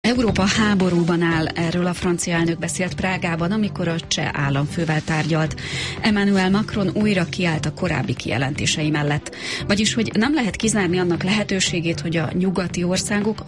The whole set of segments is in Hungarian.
Európa háborúban áll, erről a francia elnök beszélt Prágában, amikor a cseh államfővel tárgyalt. Emmanuel Macron újra kiállt a korábbi kijelentései mellett. Vagyis, hogy nem lehet kizárni annak lehetőségét, hogy a nyugati országok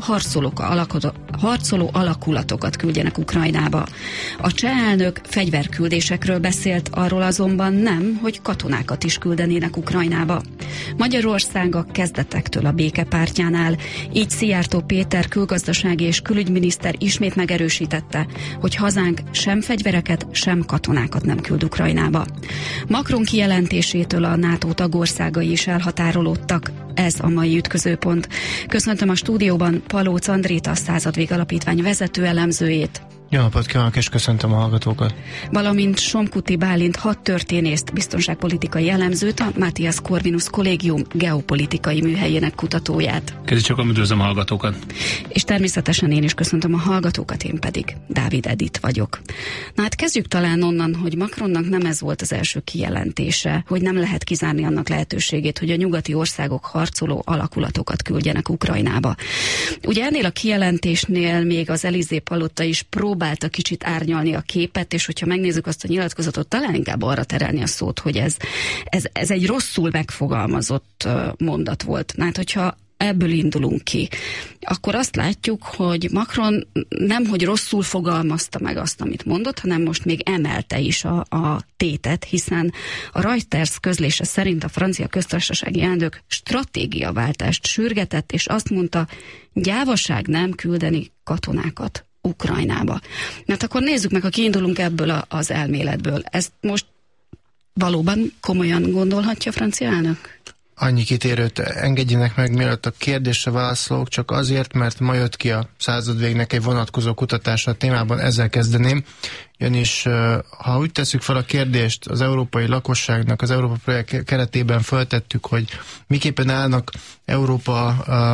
harcoló alakulatokat küldjenek Ukrajnába. A cseh elnök fegyverküldésekről beszélt, arról azonban nem, hogy katonákat is küldenének Ukrajnába. Magyarország a kezdetektől a békepártján áll, így Szijjártó Péter külgazdasági és külügyminiszter ismét megerősítette, hogy hazánk sem fegyvereket, sem katonákat nem küld Ukrajnába. Macron kijelentésétől a NATO tagországai is elhatárolódtak. Ez a mai ütközőpont. Köszöntöm a stúdióban Palóc Andrét, a Századvég Alapítvány vezető elemzőjét. Jó napot kívánok, és köszöntöm a hallgatókat. Valamint Somkuti Bálint hadtörténészt, biztonságpolitikai elemzőt, a Matthias Corvinus Kollégium geopolitikai műhelyének kutatóját. Csak üdvözlöm a hallgatókat. És természetesen én is köszöntöm a hallgatókat, én pedig Dávid Edith vagyok. Na hát kezdjük talán onnan, hogy Macronnak nem ez volt az első kijelentése, hogy nem lehet kizárni annak lehetőségét, hogy a nyugati országok harcoló alakulatokat küldjenek Ukrajnába. Ugye ennél a kijelentésnél még az Élysée-palota is próbálta kicsit árnyalni a képet, és hogyha megnézzük azt a nyilatkozatot, talán inkább arra terelni a szót, hogy ez egy rosszul megfogalmazott mondat volt. Hát, hogyha ebből indulunk ki, akkor azt látjuk, hogy Macron nem, hogy rosszul fogalmazta meg azt, amit mondott, hanem most még emelte is a tétet, hiszen a Reuters közlése szerint a francia köztársasági elnök stratégiaváltást sürgetett, és azt mondta, gyávaság nem küldeni katonákat Ukrajnába. Mert akkor nézzük meg, ha kiindulunk ebből az elméletből. Ezt most valóban komolyan gondolhatja a francia elnök? Annyi kitérőt engedjenek meg, mielőtt a kérdésre válaszolok, csak azért, mert ma jött ki a Századvégnek egy vonatkozó kutatása a témában, ezzel kezdeném. Ugyanis, ha úgy tesszük fel a kérdést az európai lakosságnak, az Európa projekt keretében föltettük, hogy miképpen állnak Európa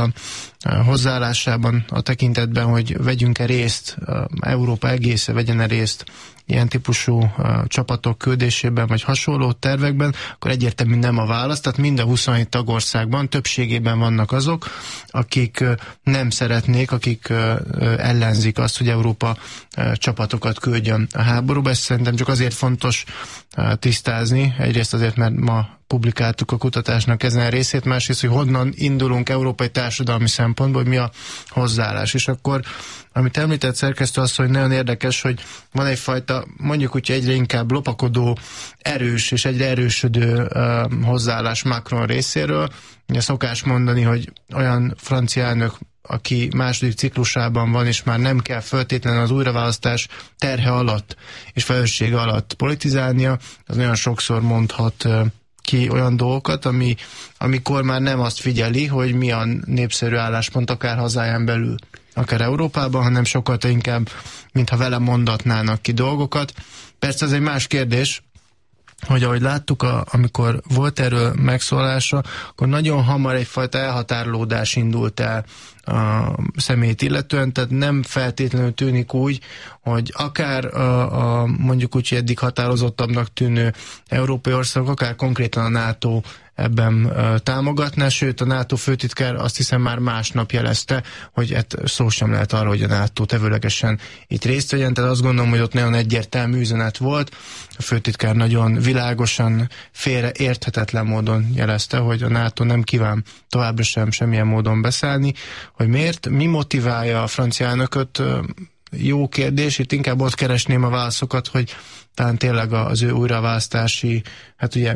hozzáállásában a tekintetben, hogy vegyünk-e részt, Európa egésze vegyen-e részt ilyen típusú csapatok küldésében, vagy hasonló tervekben, akkor egyértelműen nem a válasz. Tehát mind a 27 tagországban többségében vannak azok, akik nem szeretnék, akik ellenzik azt, hogy Európa csapatokat küldjön a háborúba. Ezt szerintem csak azért fontos tisztázni, egyrészt azért, mert ma publikáltuk a kutatásnak ezen a részét, másrészt, hogy honnan indulunk európai társadalmi szempontból, hogy mi a hozzáállás. És akkor, amit említett szerkesztő az, hogy nagyon érdekes, hogy van egyfajta, mondjuk úgy egyre inkább lopakodó, erős és egyre erősödő hozzáállás Macron részéről. Ugye szokás mondani, hogy olyan francia elnök, aki második ciklusában van, és már nem kell feltétlenül az újraválasztás terhe alatt és felelőssége alatt politizálnia, az nagyon sokszor mondhat ki olyan dolgokat, amikor már nem azt figyeli, hogy milyen népszerű álláspont akár hazáján belül, akár Európában, hanem sokkal inkább, mintha vele mondatnának ki dolgokat. Persze ez egy más kérdés, hogy ahogy láttuk, amikor volt erről megszólása, akkor nagyon hamar egyfajta elhatárolódás indult el a személyt illetően, tehát nem feltétlenül tűnik úgy, hogy akár a mondjuk úgy eddig határozottabbnak tűnő európai országok, akár konkrétan a NATO ebben támogatná, sőt a NATO főtitkár azt hiszem már másnap jelezte, hogy szó sem lehet arra, hogy a NATO tevőlegesen itt részt vegyen, tehát azt gondolom, hogy ott nagyon egyértelmű üzenet volt. A főtitkár nagyon világosan, félreérthetetlen módon jelezte, hogy a NATO nem kíván továbbra sem semmilyen módon beszállni. Hogy miért? Mi motiválja a francia elnököt? Jó kérdés, itt inkább ott keresném a válaszokat, hogy talán tényleg az ő újraválasztási, hát ugye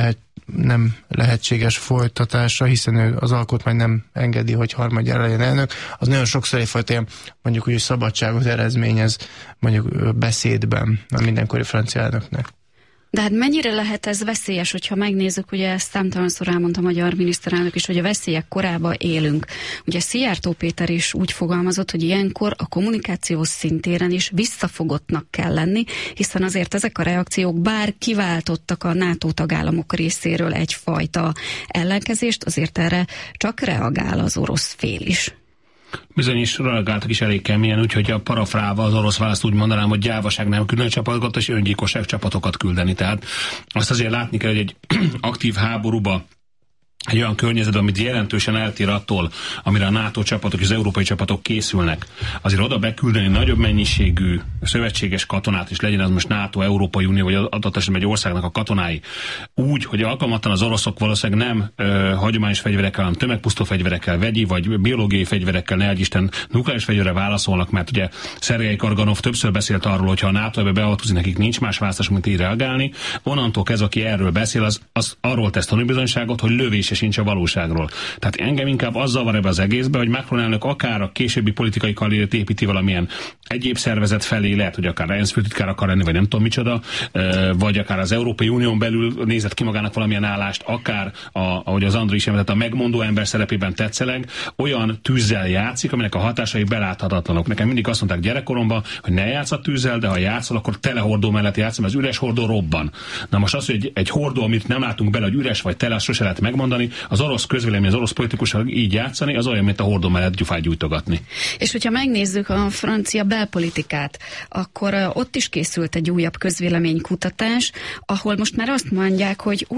nem lehetséges folytatása, ő az alkotmány nem engedi, hogy harmadjára legyen elnök, az nagyon sokszor egyfajta ilyen, mondjuk úgy szabadságot eredményez mondjuk beszédben a mindenkori francia elnöknek. De hát mennyire lehet ez veszélyes, hogyha megnézzük, ugye ezt számtalanszor elmondta a magyar miniszterelnök is, hogy a veszélyek korában élünk. Ugye Szijjártó Péter is úgy fogalmazott, hogy ilyenkor a kommunikáció szintéren is visszafogottnak kell lenni, hiszen azért ezek a reakciók bár kiváltottak a NATO tagállamok részéről egyfajta ellenkezést, azért erre csak reagál az orosz fél is. Bizony is reagáltak is elég keményen, úgyhogy a parafrálva az orosz választ úgy mondanám, hogy gyávaság nem küldeni csapatokat, és öngyilkosság csapatokat küldeni. Tehát azt azért látni kell, hogy egy aktív háborúba egy olyan környezetben, amit jelentősen eltér attól, amire a NATO csapatok és az európai csapatok készülnek, azért oda beküldeni nagyobb mennyiségű szövetséges katonát, és legyen az most NATO, Európai Unió, vagy adott esetben egy országnak a katonái, úgy, hogy alkalmatlan az oroszok valószínűleg nem hagyományos fegyverekkel, hanem tömegpusztó fegyverekkel, vegyi vagy biológiai fegyverekkel, ne Isten nukleáris fegyverre válaszolnak, mert ugye Szergej Karganov többször beszélt arról, hogy ha a NATO ebbe beavatkozik, nekik nincs más választás, mint így reagálni. Onnantól kezdve, aki erről beszél, az arról tesz tanúbizonyságot, hogy lövése sincs a valóságról. Tehát engem inkább azzal van ebbe az egészbe, hogy Macron elnök akár a későbbi politikai karrierét építi valamilyen egyéb szervezet felé, lehet, hogy akár ENSZ főtitkár akar lenni, vagy nem tudom micsoda, vagy akár az Európai Unión belül nézett ki magának valamilyen állást, akár, ahogy az André is említett, a megmondó ember szerepében tetszeleg, olyan tűzzel játszik, aminek a hatásai beláthatatlanok. Nekem mindig azt mondták gyerekkoromban, hogy ne játsz a tűzzel, de ha játszol, akkor tele hordó mellett játszom, az üres hordó robban. Na most az, hogy egy hordó, amit nem látunk bele, hogy üres vagy tele, azt sose lehet megmondani, az orosz közvélemény, az orosz politikusok így játszani, az olyan, mint a hordó mellett gyufát gyújtogatni. És hogyha megnézzük a francia belpolitikát, akkor ott is készült egy újabb közvéleménykutatás, ahol most már azt mondják, hogy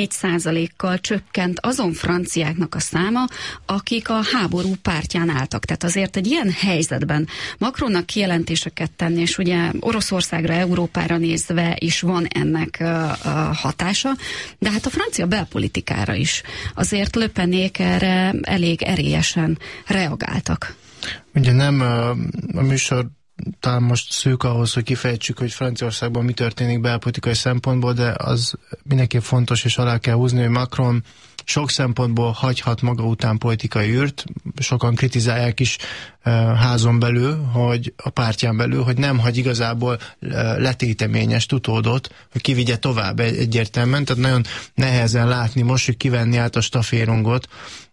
24%-kal csökkent azon franciáknak a száma, akik a háború pártján álltak. Tehát azért egy ilyen helyzetben Macronnak kijelentéseket tenni, és ugye Oroszországra, Európára nézve is van ennek hatása, de hát a francia belpolitikára is. Azért Le Penék erre elég erélyesen reagáltak. Ugye nem a műsor talán most szűk ahhoz, hogy kifejtsük, hogy Franciaországban mi történik belpolitikai szempontból, de az mindenképp fontos, és alá kell húzni, hogy Macron sok szempontból hagyhat maga után politikai űrt, sokan kritizálják is házon belül, hogy a pártján belül, hogy nem hagy igazából letéteményes utódot, hogy kivigye tovább egyértelműen, tehát nagyon nehezen látni most, hogy kivenni át a staférongot,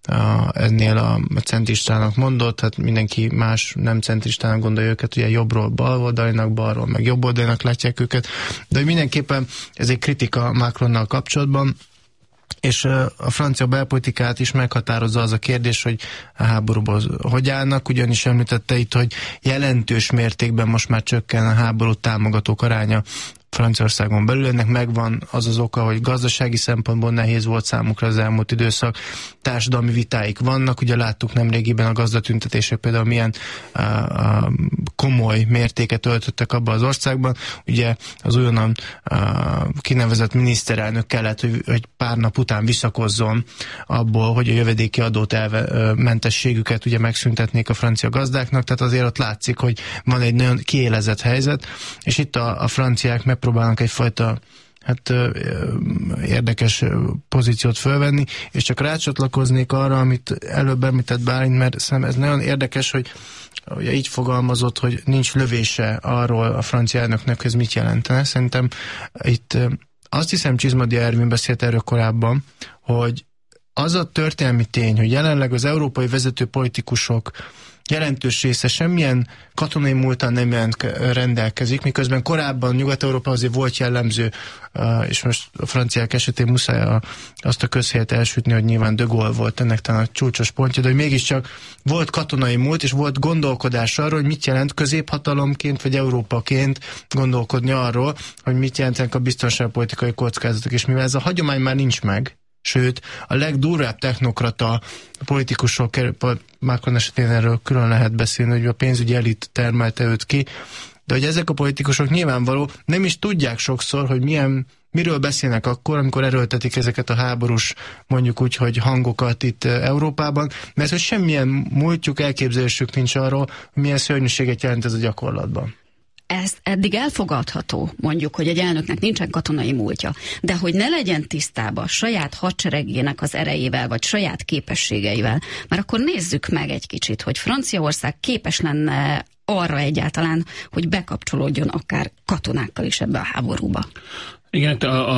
ennél a centristának mondott, hát mindenki más nem centristának gondolja őket, ugye jobbról baloldalinak, balról meg jobboldalinak látják őket, de hogy mindenképpen ez egy kritika Macronnal kapcsolatban, és a francia belpolitikát is meghatározza az a kérdés, hogy a háborúban hogy állnak, ugyanis említette itt, hogy jelentős mértékben most már csökken a háborút támogatók aránya Franciaországon belül. Ennek megvan az az oka, hogy gazdasági szempontból nehéz volt számukra az elmúlt időszak, társadalmi vitáik vannak, ugye láttuk nemrégiben a gazdatüntetések például milyen komoly mértéket öltöttek abban az országban, ugye az újonnan kinevezett miniszterelnök kellett, hogy pár nap után visszakozzon abból, hogy a jövedéki adót mentességüket ugye megszüntetnék a francia gazdáknak, tehát azért ott látszik, hogy van egy nagyon kiélezett helyzet, és itt a franciák megpróbálnak egyfajta érdekes pozíciót fölvenni, és csak rácsatlakoznék arra, amit előbb említett Bálint, mert szerintem ez nagyon érdekes, hogy ugye így fogalmazott, hogy nincs lövése arról a francia elnöknek, hogy ez mit jelentene. Szerintem itt azt hiszem Csizmadia Ervin beszélt erről korábban, hogy az a történelmi tény, hogy jelenleg az európai vezető politikusok jelentős része semmilyen katonai múltal nem rendelkezik, miközben korábban Nyugat-Európa azért volt jellemző, és most a franciák esetén muszáj azt a közhelyet elsütni, hogy nyilván de Gaulle volt ennek talán a csúcsos pontja, de hogy mégiscsak volt katonai múlt, és volt gondolkodás arról, hogy mit jelent középhatalomként, vagy Európaként gondolkodni arról, hogy mit jelentenek a biztonságpolitikai kockázatok, és mivel ez a hagyomány már nincs meg, sőt, a legdurvább technokrata politikusok, Macron esetén erről külön lehet beszélni, hogy a pénzügyi elit termelte őt ki, de hogy ezek a politikusok nyilvánvaló nem is tudják sokszor, hogy miről beszélnek akkor, amikor erőltetik ezeket a háborús, mondjuk úgy, hogy hangokat itt Európában, mert hogy semmilyen múltjuk, elképzelésük nincs arról, hogy milyen szörnyűséget jelent ez a gyakorlatban. Ez eddig elfogadható, mondjuk, hogy egy elnöknek nincsen katonai múltja, de hogy ne legyen tisztában saját hadseregének az erejével, vagy saját képességeivel, mert akkor nézzük meg egy kicsit, hogy Franciaország képes lenne arra egyáltalán, hogy bekapcsolódjon akár katonákkal is ebbe a háborúba. Igen,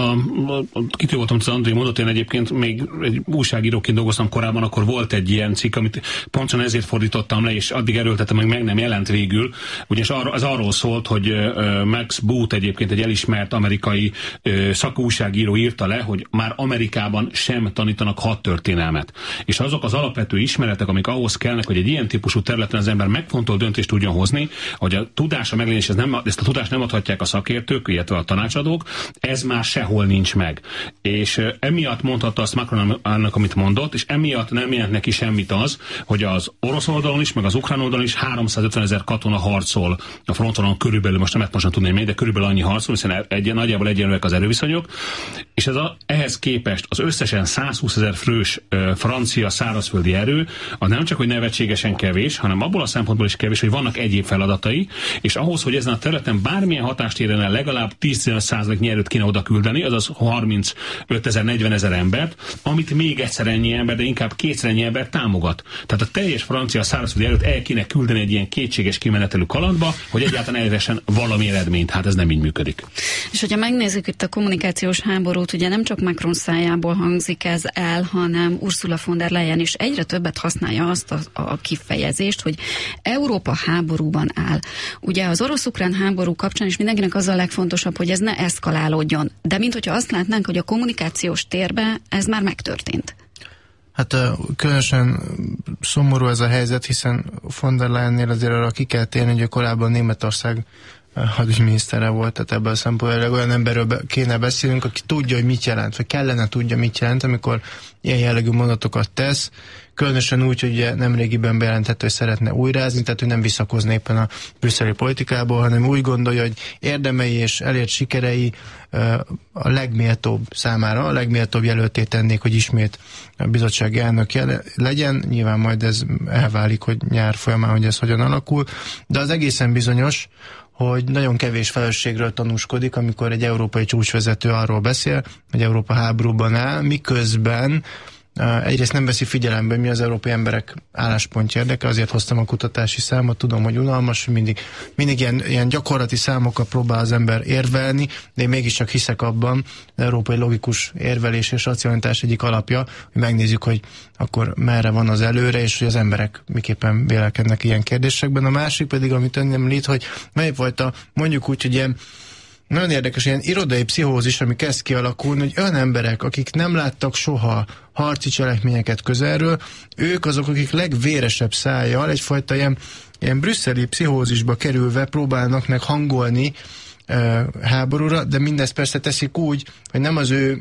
kitű voltam, hogy az André mondott, én egyébként még egy újságíróként dolgoztam korábban, akkor volt egy ilyen cikk, amit pontosan ezért fordítottam le, és addig erőltettem, meg nem jelent végül. Ugyanis ez arról szólt, hogy Max Boot egyébként egy elismert amerikai szakújságíró írta le, hogy már Amerikában sem tanítanak hadtörténelmet. És azok az alapvető ismeretek, amik ahhoz kellnek, hogy egy ilyen típusú területen az ember megfontolt döntést tudjon hozni, hogy a tudása meglévés, ezt a tudást nem adhatják a szakértők, illetve a tanácsadók. Ez már sehol nincs meg. És emiatt mondhatta azt Macron annak, amit mondott, és emiatt nem jelent neki semmit az, hogy az orosz oldalon is, meg az ukrán oldalon is 350 000 katona harcol a fronton, körülbelül, most nem lehet most tudni, hogy de körülbelül annyi harcol, hiszen nagyjából egyenlőek az erőviszonyok, és ehhez képest az összesen 120 000 fős francia szárazföldi erő, az nem csak, hogy nevetségesen kevés, hanem abból a szempontból is kevés, hogy vannak egyéb feladatai, és ahhoz, hogy ezen a területen bármilyen hatást érjen el, legalább 10-15% erőt kéne oda küldeni, azaz 35 000, 40 000 embert, amit még egyszer ennyi ember, de inkább kétszer ennyi ember támogat. Tehát a teljes francia szárazföldi erőt el kéne küldeni egy ilyen kétséges kimenetelű kalandba, hogy egyáltalán elvessen valami eredményt. Hát ez nem így működik. És hogyha megnézzük itt a kommunikációs háborút, ugye nem csak Macron szájából hangzik ez el, hanem Ursula von der Leyen is egyre többet használja azt a kifejezést, hogy Európa háborúban áll. Ugye az orosz-ukrán háború kapcsán is mindenkinek az a legfontosabb, hogy ez ne eszkalálódjon. De minthogyha azt látnánk, hogy a kommunikációs térben ez már megtörtént. Hát különösen szomorú ez a helyzet, hiszen von der Leyennél azért arra ki kell térni, hogy korábban Németország hadügyminisztere volt, tehát ebből a szempontból olyan emberről kéne beszélnünk, aki tudja, hogy mit jelent, vagy kellene tudja, mit jelent, amikor ilyen jellegű mondatokat tesz, különösen úgy, hogy ugye nemrégiben bejelentette, hogy szeretne újrázni, tehát ő nem visszakoz éppen a brüsszeli politikából, hanem úgy gondolja, hogy érdemei és elért sikerei a legméltóbb számára, a legméltóbb jelölté tennék, hogy ismét a bizottsági elnök legyen. Nyilván majd ez elválik, hogy nyár folyamán, hogy ez hogyan alakul, de az egészen bizonyos, hogy nagyon kevés felelősségről tanúskodik, amikor egy európai csúcsvezető arról beszél, hogy Európa háborúban áll, miközben egyrészt nem veszi figyelembe, mi az európai emberek álláspontja érdeke, azért hoztam a kutatási számot, tudom, hogy unalmas, hogy mindig ilyen gyakorlati számokkal próbál az ember érvelni, de én mégiscsak hiszek abban, az európai logikus érvelés és racionalitás egyik alapja, hogy megnézzük, hogy akkor merre van az előre, és hogy az emberek miképpen vélekednek ilyen kérdésekben. A másik pedig, amit ön említ, hogy melyfajta, mondjuk úgy, hogy ilyen nagyon érdekes, ilyen irodai pszichózis, ami kezd kialakulni, hogy olyan emberek, akik nem láttak soha harci cselekményeket közelről, ők azok, akik legvéresebb szájjal egyfajta ilyen brüsszeli pszichózisba kerülve próbálnak meg hangolni háborúra, de mindezt persze teszik úgy, hogy nem az ő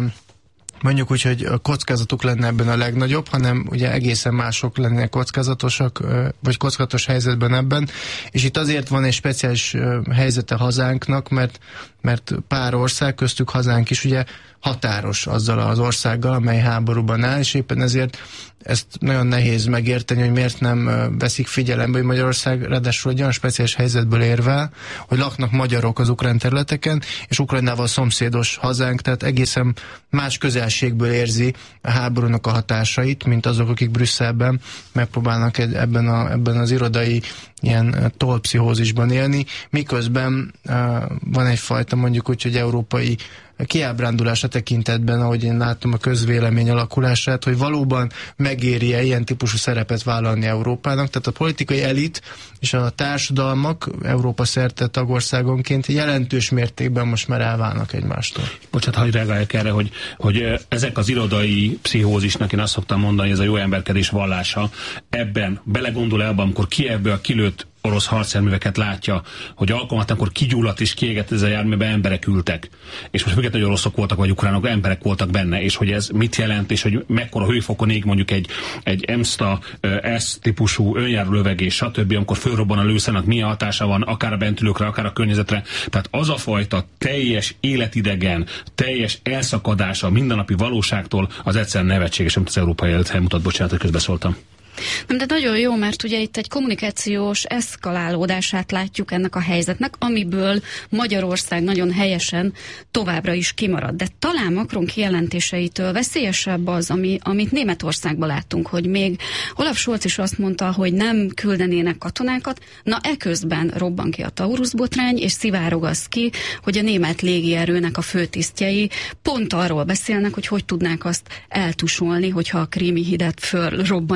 mondjuk úgy, hogy a kockázatuk lenne ebben a legnagyobb, hanem ugye egészen mások lennének kockázatosak, vagy kockázatos helyzetben ebben, és itt azért van egy speciális helyzete hazánknak, mert pár ország, köztük hazánk is ugye határos azzal az országgal, amely háborúban áll, és éppen ezért ezt nagyon nehéz megérteni, hogy miért nem veszik figyelembe, hogy Magyarország ráadásul egy olyan speciális helyzetből érvel, hogy laknak magyarok az ukrán területeken, és Ukrajnával szomszédos hazánk, tehát egészen más közelségből érzi a háborúnak a hatásait, mint azok, akik Brüsszelben megpróbálnak ebben az irodai ilyen tollpszichózisban élni, miközben van egyfajta mondjuk úgy, hogy európai kiábrándulása tekintetben, ahogy én látom a közvélemény alakulását, hogy valóban megéri-e ilyen típusú szerepet vállalni Európának. Tehát a politikai elit és a társadalmak Európa szerte tagországonként jelentős mértékben most már elválnak egymástól. Bocsánat, hagyj reagáljak erre, hogy ezek az irodai pszichózisnak, én azt szoktam mondani, ez a jó emberkedés vallása, ebben belegondol el, amikor Kijevből kilőtt orosz harcjárműveket látja, hogy alkalmatlanul kigyulladt és kiégett ez a járműben emberek ültek. És most függetlenül, hogy oroszok voltak, vagy ukránok, emberek voltak benne, és hogy ez mit jelent, és hogy mekkora hőfokon ég mondjuk egy EMSTA S típusú önjáró lövegés, stb., amikor fölrobban a lőszernek, milyen hatása van, akár a bentülőkre, akár a környezetre. Tehát az a fajta teljes életidegen, teljes elszakadása a mindennapi valóságtól az egyszerűen nevetséges, amit az európai élet elmutat. Bocsánat, hogy közbeszóltam. Nem, de nagyon jó, mert ugye itt egy kommunikációs eszkalálódását látjuk ennek a helyzetnek, amiből Magyarország nagyon helyesen továbbra is kimarad. De talán Macron kijelentéseitől veszélyesebb az, amit Németországban láttunk, hogy még Olaf Scholz is azt mondta, hogy nem küldenének katonákat, na eközben robban ki a Taurus botrány, és szivárog az ki, hogy a német légierőnek a főtisztjei pont arról beszélnek, hogy tudnák azt eltusolni, hogyha a krími hidat fölrobbantják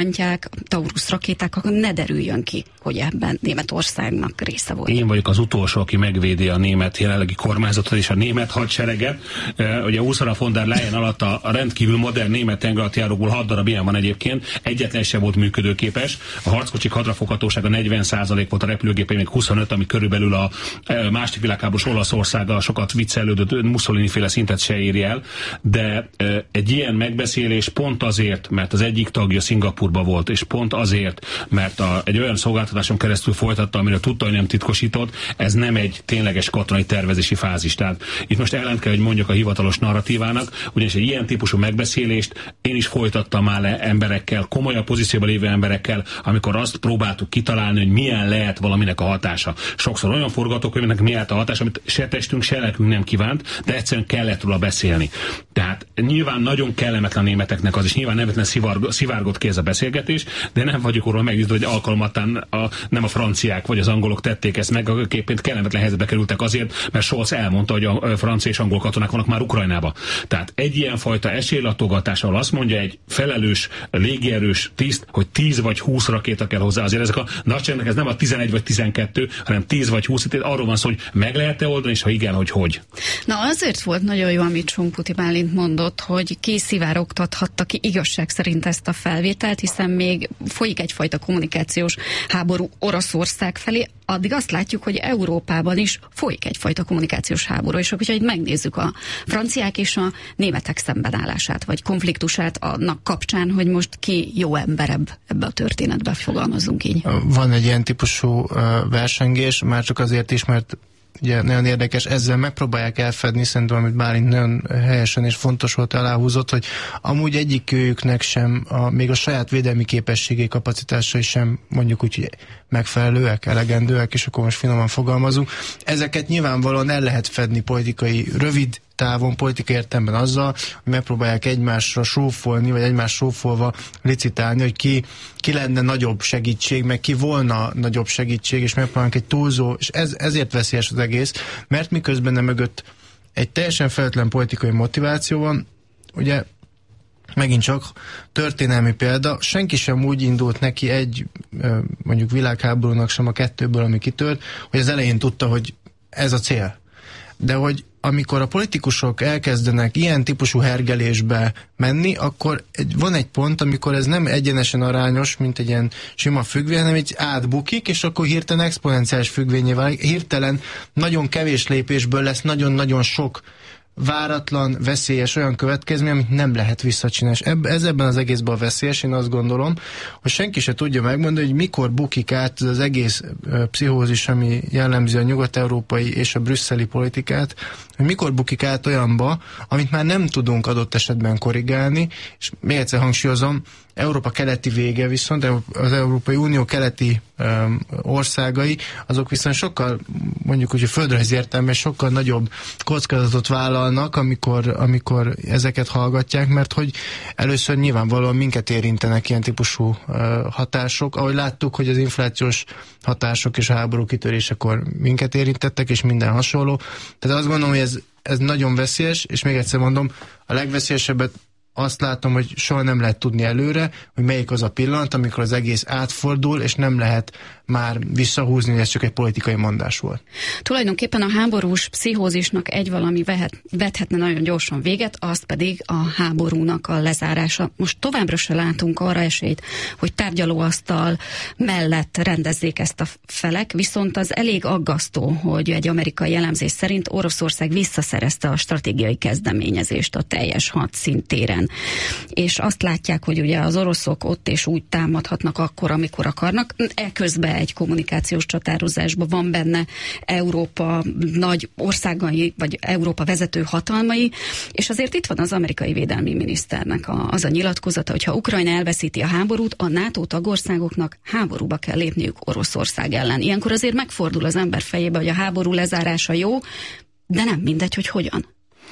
Taurus rakéták, akkor ne derüljön ki, hogy ebben Németországnak része volt. Én vagyok az utolsó, aki megvédi a német jelenlegi kormányzatot és a német hadsereget. Ugye Ursula von der Leyen alatt a rendkívül modern német tengeralattjárókból 6 darab ilyen van egyébként, egyetlen sem volt működőképes. A harckocsik hadrafoghatósága 40% volt, a repülőgépei még 25, ami körülbelül a második világháborús Olaszországgal sokat viccelődött, Mussolini-féle szintet se éri el, de egy ilyen megbeszélés pont azért, mert az egyik tagja Szingapurba volt, és pont azért, mert egy olyan szolgáltatáson keresztül folytatta, amiről tudta, hogy nem titkosított, ez nem egy tényleges katonai tervezési fázis. Tehát itt most ellent kell, hogy mondjak a hivatalos narratívának, ugyanis egy ilyen típusú megbeszélést én is folytattam már emberekkel, komolyabb pozícióban lévő emberekkel, amikor azt próbáltuk kitalálni, hogy milyen lehet valaminek a hatása. Sokszor olyan forgatókönyvnek milyen lehet a hatása, amit se testünk, se lelkünk nem kívánt, de egyszerűen kellett róla beszélni. Tehát nyilván nagyon kellemetlen németeknek az is, nyilván nevetlen szivárgott ki ez a beszélgetés, de nem vagyok arról meggyőződve, hogy alkalmattán nem a franciák vagy az angolok tették ezt meg, akikként kellemetlen helyzetbe kerültek azért, mert Scholz elmondta, hogy a francia és angol katonák vannak már Ukrajnába. Tehát egy ilyenfajta esélylatogatás, ahol azt mondja egy felelős, légierős tiszt, hogy 10 vagy 20 rakéta kell hozzá. Azért ezek a nagyságnak ez nem a 11 vagy 12, hanem 10 vagy 20, arról van szó, hogy meg lehet-e oldani, és ha igen, hogy. Na azért volt nagyon jó, amit Csongputi Bálint mondott, hogy kiszivárogtathatta ki igazság szerint ezt a felvételt, hiszen még folyik egyfajta kommunikációs háború Oroszország felé, addig azt látjuk, hogy Európában is folyik egyfajta kommunikációs háború, és hogyha így megnézzük a franciák és a németek szembenállását, vagy konfliktusát annak kapcsán, hogy most ki jó emberebb ebbe a történetbe, fogalmazunk így. Van egy ilyen típusú versengés, már csak azért is, mert ugye nagyon érdekes, ezzel megpróbálják elfedni, szerintem, amit Bálint nagyon helyesen és fontos volt aláhúzott, hogy amúgy egyikőjüknek sem, még a saját védelmi képességei, kapacitásai sem mondjuk úgy, hogy megfelelőek, elegendőek, és akkor most finoman fogalmazunk. Ezeket nyilvánvalóan el lehet fedni politikai, rövid távon, politikai értelemben azzal, hogy megpróbálják egymásra sófolni, vagy egymás sófolva licitálni, hogy ki lenne nagyobb segítség, meg ki volna nagyobb segítség, és megpróbálnak egy túlzó, és ezért veszélyes az egész, mert miközben nem mögött egy teljesen feltétlen politikai motiváció van, ugye megint csak történelmi példa, senki sem úgy indult neki egy mondjuk világháborúnak sem a kettőből, ami kitört, hogy az elején tudta, hogy ez a cél. De hogy amikor a politikusok elkezdenek ilyen típusú hergelésbe menni, akkor van egy pont, amikor ez nem egyenesen arányos, mint egy ilyen sima függvény, hanem így átbukik, és akkor hirtelen exponenciális függvényé válik. Hirtelen nagyon kevés lépésből lesz nagyon-nagyon sok váratlan, veszélyes olyan következmény, amit nem lehet visszacsinálni. Ez ebben az egészben a veszélyes, én azt gondolom, hogy senki se tudja megmondani, hogy mikor bukik át az egész pszichózis, ami jellemzi a nyugat-európai és a brüsszeli politikát, hogy mikor bukik át olyanba, amit már nem tudunk adott esetben korrigálni, és még egyszer hangsúlyozom, Európa keleti vége viszont, az Európai Unió keleti országai, azok viszont sokkal, mondjuk úgy, hogy földrajzi értelemben sokkal nagyobb kockázatot vállalnak, amikor ezeket hallgatják, mert hogy először nyilvánvalóan minket érintenek ilyen típusú hatások, ahogy láttuk, hogy az inflációs hatások és a háború kitörésekor minket érintettek, és minden hasonló. Tehát azt gondolom, hogy ez nagyon veszélyes, és még egyszer mondom, a legveszélyesebbet azt látom, hogy soha nem lehet tudni előre, hogy melyik az a pillanat, amikor az egész átfordul, és nem lehet már visszahúzni, hogy ez csak egy politikai mondás volt. Tulajdonképpen a háborús pszichózisnak egy valami vethetne nagyon gyorsan véget, az pedig a háborúnak a lezárása. Most továbbra se látunk arra esélyt, hogy tárgyalóasztal mellett rendezzék ezt a felek, viszont az elég aggasztó, hogy egy amerikai elemzés szerint Oroszország visszaszerezte a stratégiai kezdeményezést a teljes hadszintéren. És azt látják, hogy ugye az oroszok ott és úgy támadhatnak akkor, amikor akarnak. Eközben egy kommunikációs csatározásban van benne Európa nagy országai, vagy Európa vezető hatalmai, és azért itt van az amerikai védelmi miniszternek az a nyilatkozata, hogy ha Ukrajna elveszíti a háborút, a NATO tagországoknak háborúba kell lépniük Oroszország ellen. Ilyenkor azért megfordul az ember fejébe, hogy a háború lezárása jó, de nem mindegy, hogy hogyan.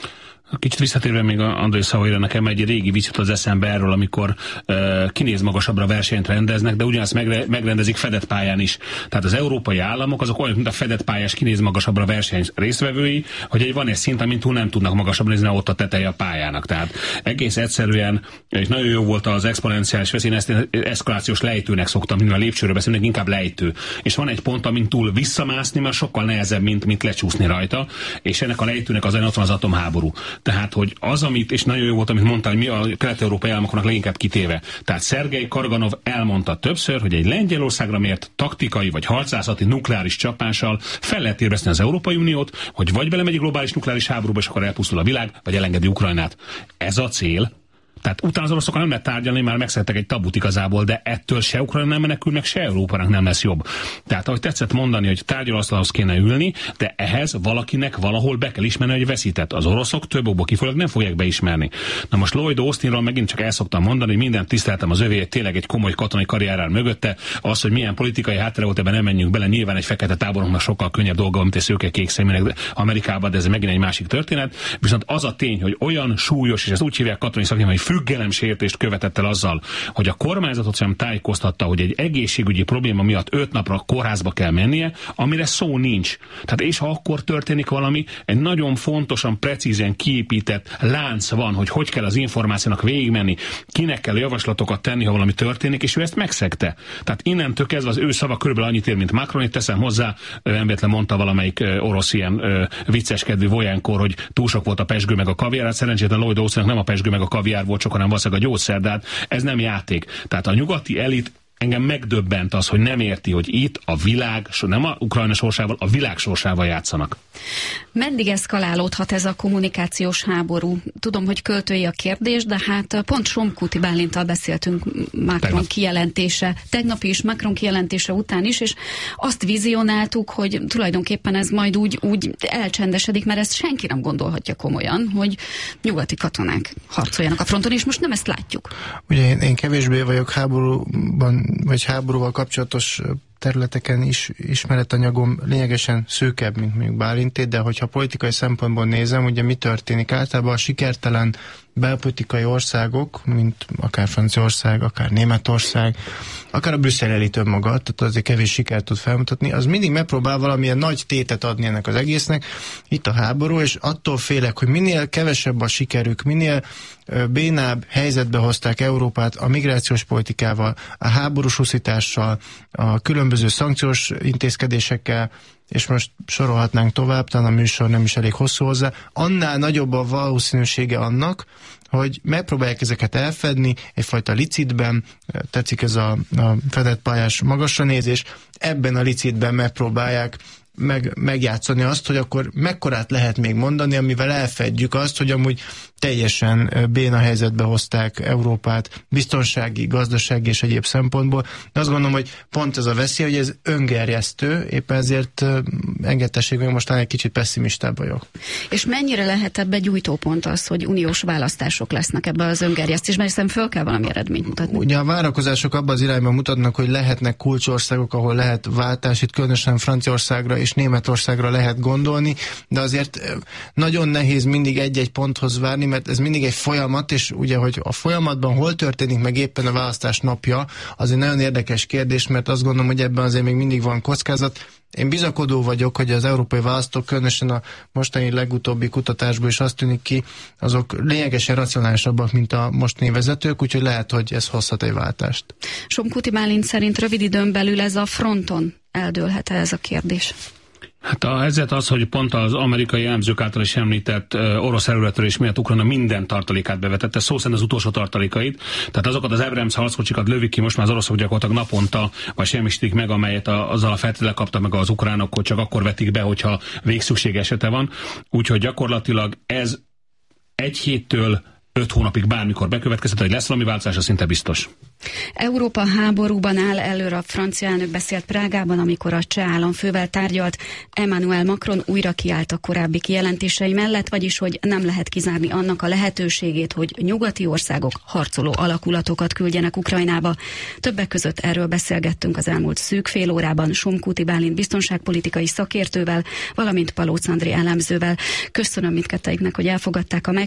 Kicsit visszatérve még André szavaira, nekem egy régi vicc jut az eszembe erről, amikor kinéz magasabbra versenyt rendeznek, de ugyanazt megrendezik fedett pályán is. Tehát az európai államok azok olyan, mint a fedett pályás kinéz magasabbra verseny résztvevői, hogy van egy szint, amint túl nem tudnak magasabbra nézni, ott a teteje a pályának. Tehát egész egyszerűen, és nagyon jó volt az exponenciális veszély, ezt eszkalációs lejtőnek szoktam, minden a lépcsőről beszélnek, inkább lejtő. És van egy pont, amint túl visszamászni, mert sokkal nehezebb, mint lecsúszni rajta, és ennek a lejtőnek az ott van az atomháború. Tehát, hogy az, amit, és nagyon jó volt, amit mondta, hogy mi a kelet-európai államoknak leginkább kitéve. Tehát Szergej Karganov elmondta többször, hogy egy Lengyelországra mért taktikai vagy harcászati nukleáris csapással fel lehet ébreszteni az Európai Uniót, hogy vagy belemegy egy globális nukleáris háborúba, és akkor elpusztul a világ, vagy elengedi Ukrajnát. Ez a cél. Tehát utána az oroszokkal nem lehet tárgyalni, már megszedtek egy tabut igazából, de ettől se Ukrajna nem menekül, meg se Európának nem lesz jobb. Tehát ahogy tetszett mondani, hogy tárgyalóasztalhoz kéne ülni, de ehhez valakinek valahol be kell ismerni, hogy veszített. Az oroszok több okból kifolyólag nem fogják beismerni. Na most Lloyd Austinról megint csak el szoktam mondani, hogy minden tiszteltem az övé, tényleg egy komoly katonai karrierán mögötte. Az, hogy milyen politikai háttere volt, ebben nem menjünk bele, nyilván egy fekete táboroknak sokkal könnyebb dolga, mint egy szőke-kék személynek Amerikában, de ez megint egy másik történet. Viszont az a tény, hogy olyan súlyos, és ez úgy hívják katonai szaknyelven, hogy függelemsértést követett el azzal, hogy a kormányzatot sem tájékoztatta, hogy egy egészségügyi probléma miatt 5 napra kórházba kell mennie, amire szó nincs. Tehát és ha akkor történik valami, egy nagyon fontosan, precízen kiépített lánc van, hogy kell az információnak végigmenni, kinek kell javaslatokat tenni, ha valami történik, és ő ezt megszegte. Tehát innentől kezdve az ő szava körülbelül annyit ér, mint Macronit, teszem hozzá, emlétlen mondta valamelyik orosz ilyen vicceskedvű vojánkor, hogy túl sok volt a pezsgő meg a kaviár, szerencsétlen Lloyd Austinnak nem a pezsgő meg a kaviár volt, csak hanem valószínűleg a gyógyszer, de hát ez nem játék. Tehát a nyugati elit engem megdöbbent az, hogy nem érti, hogy itt a világ, nem a Ukrajna sorsával, a világ sorsával játszanak. Meddig eszkalálódhat ez a kommunikációs háború? Tudom, hogy költői a kérdés, de hát pont Somkuti Bálinttal beszéltünk Macron kijelentése, tegnapi is Macron kijelentése után is, és azt vizionáltuk, hogy tulajdonképpen ez majd úgy elcsendesedik, mert ezt senki nem gondolhatja komolyan, hogy nyugati katonák harcoljanak a fronton, és most nem ezt látjuk. Ugye én kevésbé vagyok háborúban, vagy háborúval kapcsolatos területeken is ismeretanyagom lényegesen szűkebb, mint mondjuk Bálinté, de hogyha politikai szempontból nézem, ugye mi történik? Általában a sikertelen belpolitikai országok, mint akár Franciaország, akár Németország, akár a Brüsszel elit önmaga, tehát azért kevés sikert tud felmutatni, az mindig megpróbál valamilyen nagy tétet adni ennek az egésznek. Itt a háború, és attól félek, hogy minél kevesebb a sikerük, minél bénább helyzetbe hozták Európát a migrációs politikával, a háborús uszítással, a különböző szankciós intézkedésekkel, és most sorolhatnánk tovább, talán a műsor nem is elég hosszú hozzá, annál nagyobb a valószínűsége annak, hogy megpróbálják ezeket elfedni, egyfajta licitben, tetszik ez a fedett pályás magasra nézés, ebben a licitben megpróbálják megjátszani azt, hogy akkor mekkorát lehet még mondani, amivel elfedjük azt, hogy amúgy teljesen béna helyzetbe hozták Európát biztonsági, gazdasági és egyéb szempontból. De azt gondolom, hogy pont ez a veszély, hogy ez öngerjesztő, éppen ezért engedtessék meg, most egy kicsit pessimistább vagyok. És mennyire lehet ebbe gyújtópont az, hogy uniós választások lesznek ebbe az öngerjesztésben, hiszen föl kell valami eredményt mutatni? Ugye a várakozások abban az irányban mutatnak, hogy lehetnek kulcsországok, ahol lehet váltás, itt különösen Franciaországra és Németországra lehet gondolni, de azért nagyon nehéz mindig egy-egy ponthoz várni, mert ez mindig egy folyamat, és ugye, hogy a folyamatban hol történik meg éppen a választás napja, az egy nagyon érdekes kérdés, mert azt gondolom, hogy ebben azért még mindig van kockázat. Én bizakodó vagyok, hogy az európai választók, különösen a mostani legutóbbi kutatásból is azt tűnik ki, azok lényegesen racionálisabbak, mint a mostani vezetők, úgyhogy lehet, hogy ez hozhat egy váltást. Somkuti Bálint szerint rövid időn belül ez a fronton eldőlhet-e ez a kérdés? Hát a helyzet az, hogy pont az amerikai elemzők által is említett orosz erőretörés miatt Ukrajna minden tartalékát bevetette, szó szerint az utolsó tartalékait. Tehát azokat az Abrams harckocsikat lövik ki most már az oroszok gyakorlatilag naponta, vagy semmisítik meg, amelyet azzal a feltétellel kaptak meg az ukránok, hogy csak akkor vetik be, hogyha végszükség esete van. Úgyhogy gyakorlatilag ez egy héttől 5 hónapig bármikor bekövetkezhet, hogy lesz valami változás, az szinte biztos. Európa háborúban áll, előre a francia elnök beszélt Prágában, amikor a cseh államfővel tárgyalt. Emmanuel Macron újra kiállt a korábbi kijelentései mellett, vagyis, hogy nem lehet kizárni annak a lehetőségét, hogy nyugati országok harcoló alakulatokat küldjenek Ukrajnába. Többek között erről beszélgettünk az elmúlt szűk fél órában Somkuti Bálint biztonságpolitikai szakértővel, valamint Palóc André elemzővel. Köszönöm mindkettőjüknek, hogy elfogadták a